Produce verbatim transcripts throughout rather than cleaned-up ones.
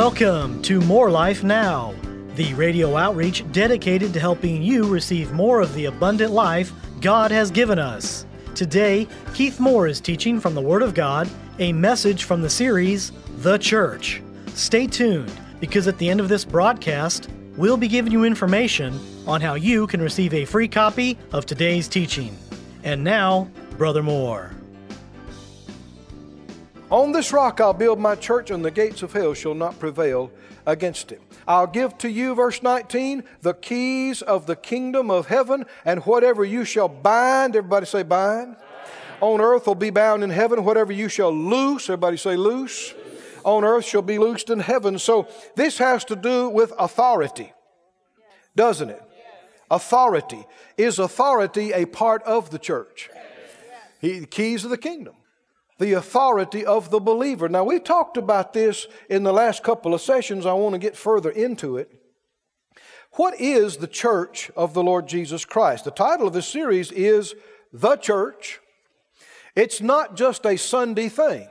Welcome to More Life Now, the radio outreach dedicated to helping you receive more of the abundant life God has given us. Today, Keith Moore is teaching from the Word of God, a message from the series, The Church. Stay tuned, because at the end of this broadcast, we'll be giving you information on how you can receive a free copy of today's teaching. And now, Brother Moore. On this rock I'll build my church, and the gates of hell shall not prevail against it. I'll give to you, verse nineteen, the keys of the kingdom of heaven, and whatever you shall bind, everybody say bind, on earth will be bound in heaven. Whatever you shall loose, everybody say loose, on earth shall be loosed in heaven. So this has to do with authority, doesn't it? Authority. Is authority a part of the church? He, the keys of the kingdom. The authority of the believer. Now, we talked about this in the last couple of sessions. I want to get further into it. What is the church of the Lord Jesus Christ? The title of this series is The Church. It's not just a Sunday thing.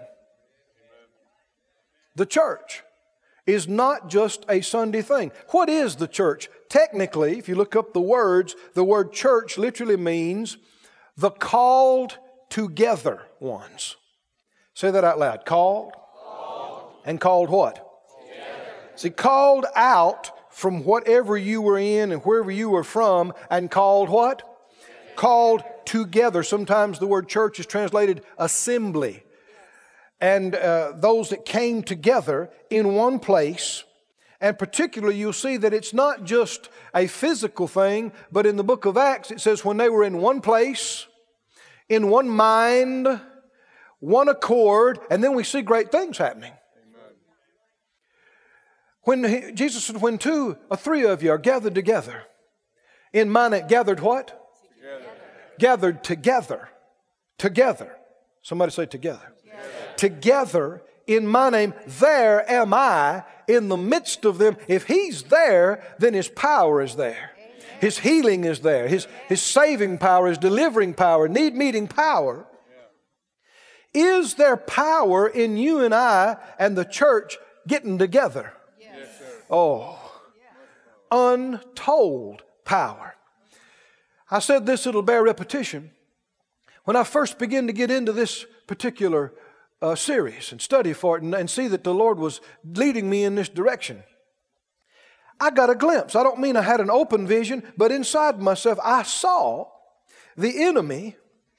The church is not just a Sunday thing. What is the church? Technically, if you look up the words, the word church literally means the called together ones. Say that out loud. Called. Called. And called what? Together. See, called out from whatever you were in and wherever you were from, and called what? Together. Called together. Sometimes the word church is translated assembly. And uh, those that came together in one place. And particularly you'll see that it's not just a physical thing, but in the book of Acts it says when they were in one place, in one mind, one accord, and then we see great things happening. Amen. When he, Jesus said, when two or three of you are gathered together, in my name, gathered what? Together. Gathered together. Together. Somebody say together. Together. Together in my name, there am I in the midst of them. If He's there, then His power is there. Amen. His healing is there. His, His saving power, His delivering power, need-meeting power. Is there power in you and I and the church getting together? Yes. Oh, untold power. I said this, it'll bear repetition. When I first began to get into this particular uh, series and study for it and, and see that the Lord was leading me in this direction, I got a glimpse. I don't mean I had an open vision, but inside myself I saw the enemy.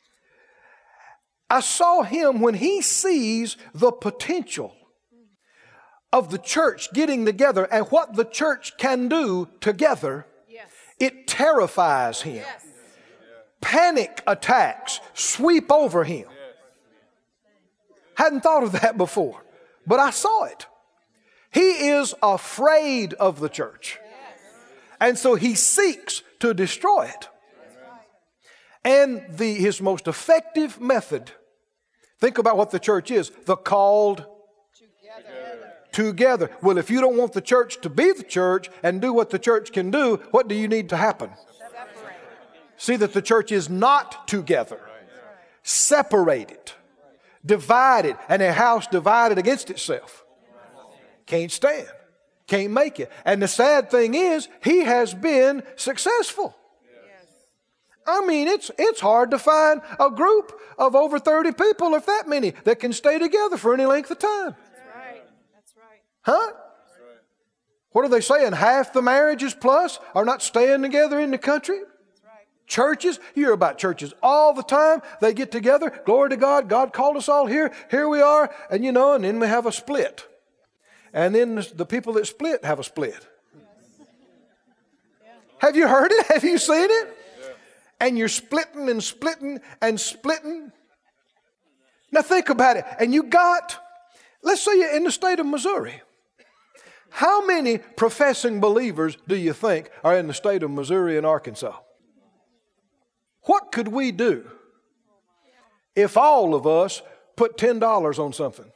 I saw him when he sees the potential of the church getting together and what the church can do together. Yes. It terrifies him. Yes. Panic attacks sweep over him. Yes. Hadn't thought of that before, but I saw it. He is afraid of the church. Yes. And so he seeks to destroy it. And the, his most effective method, think about what the church is. The called together. Together. Well, if you don't want the church to be the church and do what the church can do, what do you need to happen? Separate. See that the church is not together. Separated. Divided. And a house divided against itself. Can't stand. Can't make it. And the sad thing is, he has been successful. I mean, it's it's hard to find a group of over thirty people, if that many, that can stay together for any length of time. That's right. That's right. Huh? That's right. What are they saying? Half the marriages plus are not staying together in the country? That's right. Churches, you hear about churches all the time. They get together. Glory to God. God called us all here. Here we are. And you know, and then we have a split. And then the people that split have a split. Yes. Yeah. Have you heard it? Have you seen it? And you're splitting and splitting and splitting. Now think about it. And you got, let's say you're in the state of Missouri. How many professing believers do you think are in the state of Missouri and Arkansas? What could we do if all of us put ten dollars on something?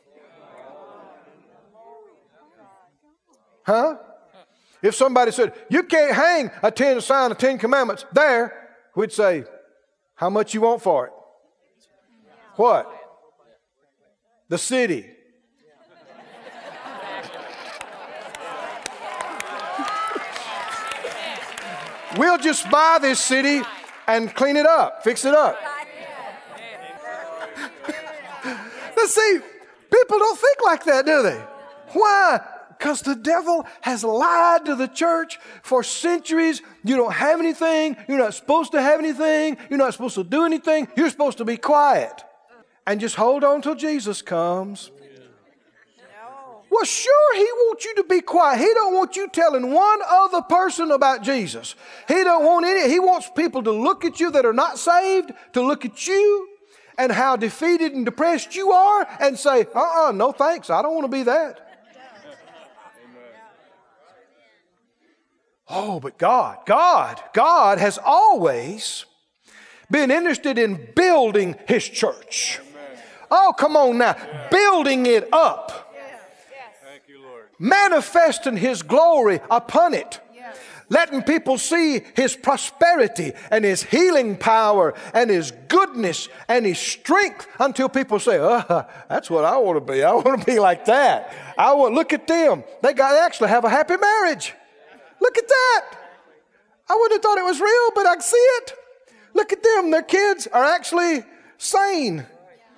Huh? If somebody said, you can't hang a ten sign of Ten Commandments there, we'd say, how much you want for it? What? The city. We'll just buy this city and clean it up, fix it up. Now see, people don't think like that, do they? Why? Because the devil has lied to the church for centuries. You don't have anything. You're not supposed to have anything. You're not supposed to do anything. You're supposed to be quiet. And just hold on till Jesus comes. Well, sure, he wants you to be quiet. He don't want you telling one other person about Jesus. He don't want any. He wants people to look at you that are not saved, to look at you and how defeated and depressed you are and say, uh-uh, no thanks, I don't want to be that. Oh, but God, God, God has always been interested in building His church. Oh, come on now, building it up. Manifesting His glory upon it. Yes. Letting people see His prosperity and His healing power and His goodness and His strength until people say, oh, that's what I want to be. I want to be like that. I want, look at them. They got they actually have a happy marriage. Look at that. I wouldn't have thought it was real, but I can see it. Look at them. Their kids are actually sane.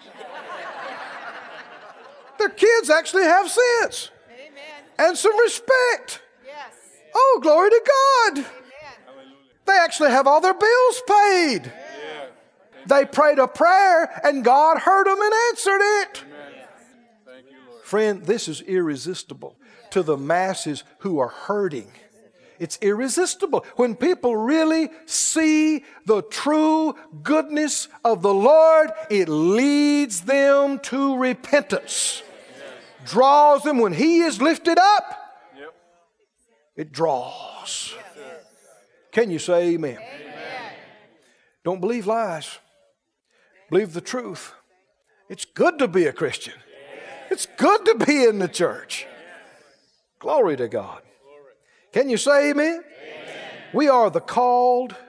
Their kids actually have sense. And some respect. Yes. Oh, glory to God. Amen. They actually have all their bills paid. Yeah. They prayed a prayer and God heard them and answered it. Yes. Thank you, Lord. Friend, this is irresistible to the masses who are hurting. It's irresistible. When people really see the true goodness of the Lord, it leads them to repentance. Draws them when He is lifted up. Yep. It draws. Yes. Can you say amen? Amen? Don't believe lies. Believe the truth. It's good to be a Christian. It's good to be in the church. Glory to God. Can you say amen? Amen? We are the called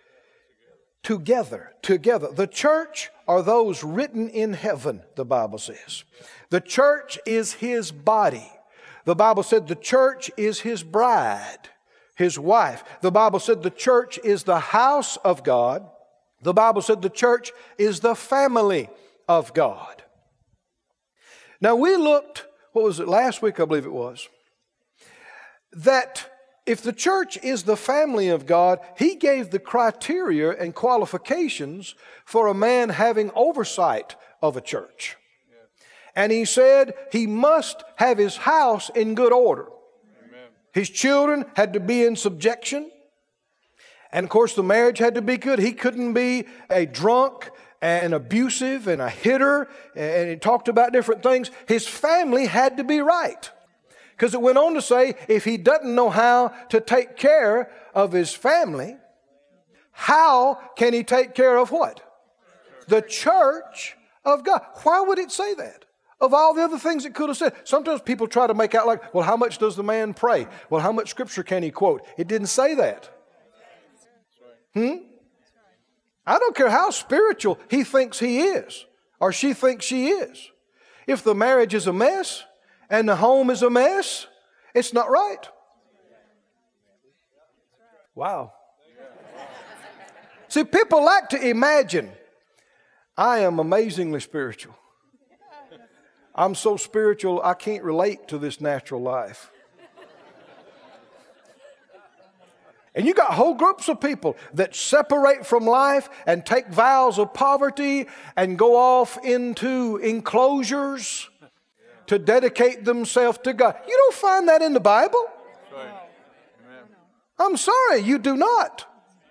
together. Together. The church are those written in heaven, the Bible says. The church is His body. The Bible said the church is His bride, His wife. The Bible said the church is the house of God. The Bible said the church is the family of God. Now we looked, what was it, last week I believe it was, that if the church is the family of God, He gave the criteria and qualifications for a man having oversight of a church. And He said he must have his house in good order. Amen. His children had to be in subjection. And of course the marriage had to be good. He couldn't be a drunk and abusive and a hitter. And he talked about different things. His family had to be right. Because it went on to say, if he doesn't know how to take care of his family, how can he take care of what? The church of God. Why would it say that? Of all the other things it could have said. Sometimes people try to make out like, well, how much does the man pray? Well, how much scripture can he quote? It didn't say that. Hmm? I don't care how spiritual he thinks he is or she thinks she is. If the marriage is a mess and the home is a mess, it's not right. Wow. See, people like to imagine, I am amazingly spiritual. I'm so spiritual, I can't relate to this natural life. And you got whole groups of people that separate from life and take vows of poverty and go off into enclosures to dedicate themselves to God. You don't find that in the Bible. I'm sorry, you do not.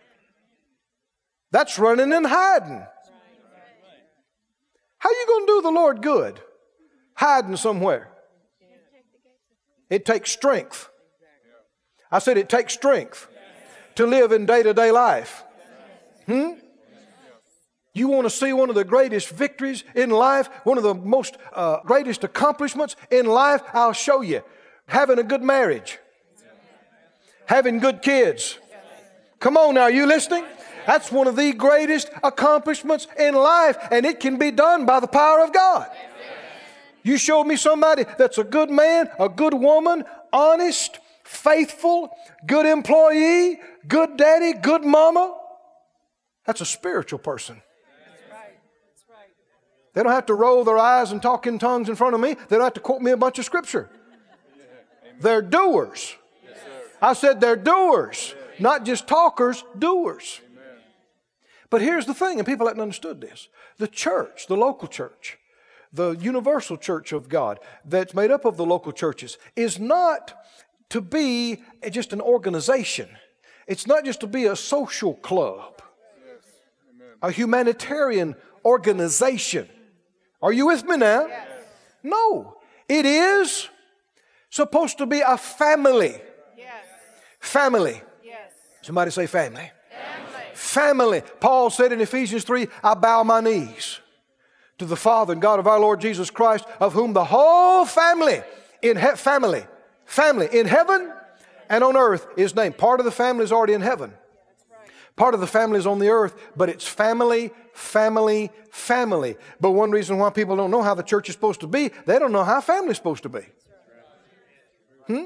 That's running and hiding. How are you going to do the Lord good? Hiding somewhere. It takes strength. I said it takes strength to live in day-to-day life. Hmm? You want to see one of the greatest victories in life, one of the most uh, greatest accomplishments in life? I'll show you. Having a good marriage. Having good kids. Come on now, are you listening? That's one of the greatest accomplishments in life, and it can be done by the power of God. You show me somebody that's a good man, a good woman, honest, faithful, good employee, good daddy, good mama. That's a spiritual person. That's right. That's right. They don't have to roll their eyes and talk in tongues in front of me. They don't have to quote me a bunch of scripture. They're doers. I said they're doers, not just talkers, doers. But here's the thing, and people haven't understood this. The church, the local church, the universal church of God that's made up of the local churches is not to be just an organization. It's not just to be a social club, a humanitarian organization. Are you with me now? Yes. No, it is supposed to be a family. Yes. Family. Yes. Somebody say family. Family. Family. Paul said in Ephesians three, I bow my knees to the Father and God of our Lord Jesus Christ, of whom the whole family in he- family, family in heaven and on earth is named. Part of the family is already in heaven. Part of the family is on the earth, but it's family, family, family. But one reason why people don't know how the church is supposed to be, they don't know how family is supposed to be. Hmm?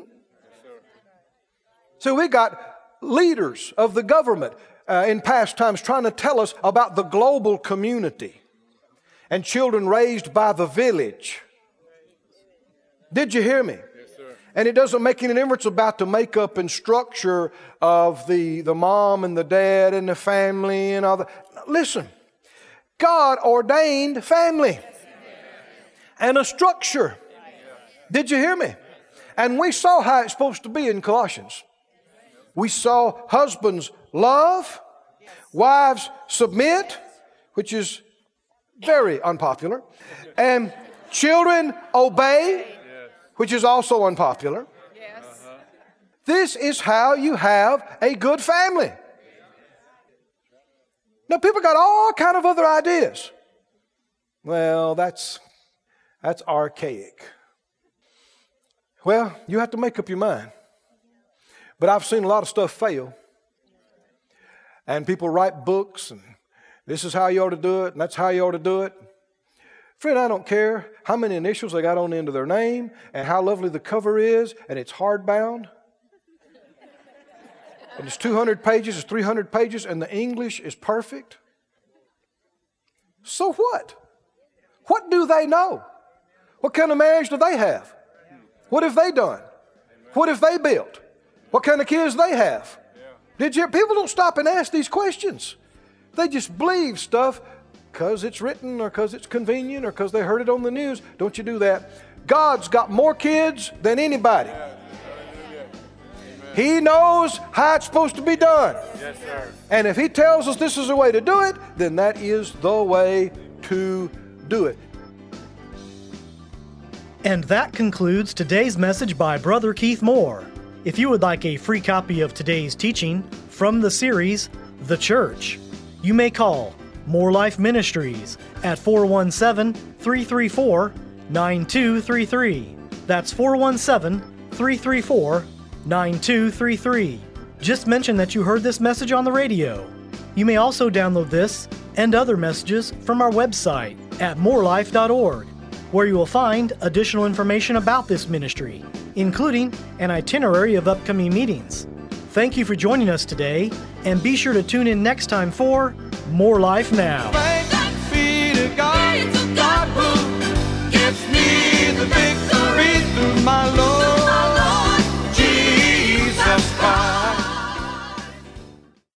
So we got leaders of the government uh, in past times trying to tell us about the global community and children raised by the village. Did you hear me? Yes, sir. And it doesn't make any difference about the makeup and structure of the, the mom and the dad and the family and all that. Listen, God ordained family and a structure. Did you hear me? And we saw how it's supposed to be in Colossians. We saw husbands love, wives submit, which is very unpopular, and children obey, which is also unpopular. Yes. This is how you have a good family. Now, people got all kind of other ideas. Well, that's that's archaic. Well, you have to make up your mind. But I've seen a lot of stuff fail. And people write books, and this is how you ought to do it, and that's how you ought to do it. Friend, I don't care how many initials they got on the end of their name, and how lovely the cover is, and it's hardbound. And it's two hundred pages, it's three hundred pages, and the English is perfect. So what? What do they know? What kind of marriage do they have? What have they done? What have they built? What kind of kids they have? Did you? People don't stop and ask these questions. They just believe stuff because it's written or because it's convenient or because they heard it on the news. Don't you do that. God's got more kids than anybody. He knows how it's supposed to be done. Yes, sir. And if He tells us this is the way to do it, then that is the way to do it. And that concludes today's message by Brother Keith Moore. If you would like a free copy of today's teaching from the series, The Church, you may call More Life Ministries at four one seven, three three four, nine two three three. That's four one seven, three three four, nine two three three. Just mention that you heard this message on the radio. You may also download this and other messages from our website at more life dot org, where you will find additional information about this ministry, including an itinerary of upcoming meetings. Thank you for joining us today, and be sure to tune in next time for More Life Now.